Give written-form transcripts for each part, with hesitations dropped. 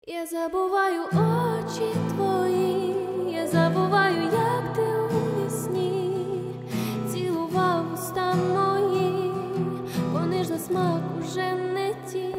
Я забуваю очі твої, я забуваю, як ти у вісні цілував уста мої, вони ж на смак уже не ті.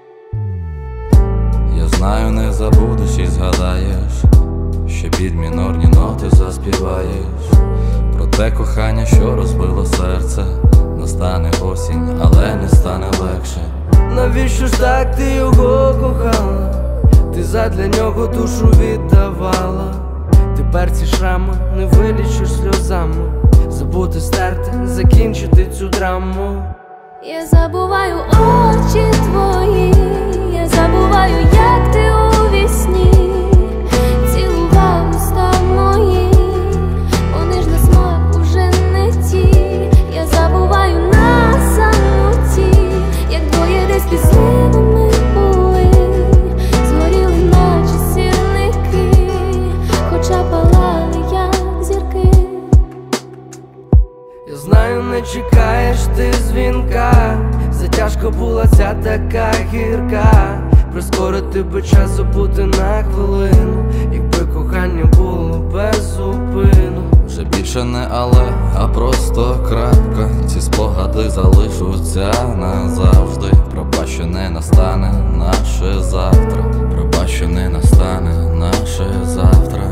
Я знаю, не забудеш і згадаєш, що під мінорні ноти заспіваєш про те кохання, що розбило серце. Настане осінь, але не стане легше. Навіщо ж так ти його кохала? Ти задля нього душу віддавала. Тепер ці шрами не вилічиш сльозами. Забути, стерти, закінчити цю драму. Я забуваю очі твої, я забуваю, як ти у вісні цілував уста мої, вони ж на смак уже не ті. Я забуваю на самоті, як двоє десь післивими були, згоріли наче сірники, хоча палали, як зірки. Я знаю, не чекаєш ти дзвінка, затяжка була ця така гірка. Прискорити би час, забути на хвилину, якби кохання було без зупину. Вже більше не але, а просто крапка. Ці спогади залишаться назавжди. Пробач, що не настане наше завтра. Пробач, що не настане наше завтра.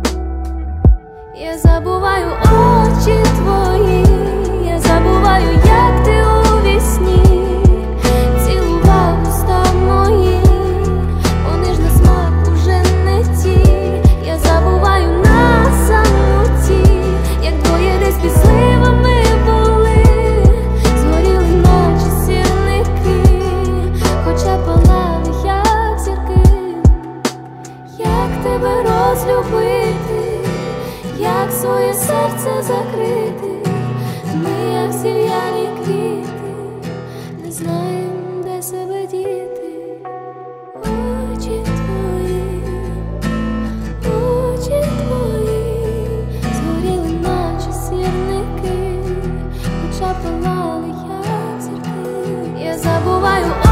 Я забуваю очі твої, я забуваю, як ти у вісні цілував уста мої, вони ж на смак уже не ті. Я забуваю на самоті, як двоє десь післивими були, згоріли наче сірники, хоча палали, як зірки. Як тебе розлюбити, як своє серце закрити? Ми, як сів'яні квіти, не знаєм, де себе діти. Очі твої, згоріли наче сірники, хоча палали, як зірки. Я забуваю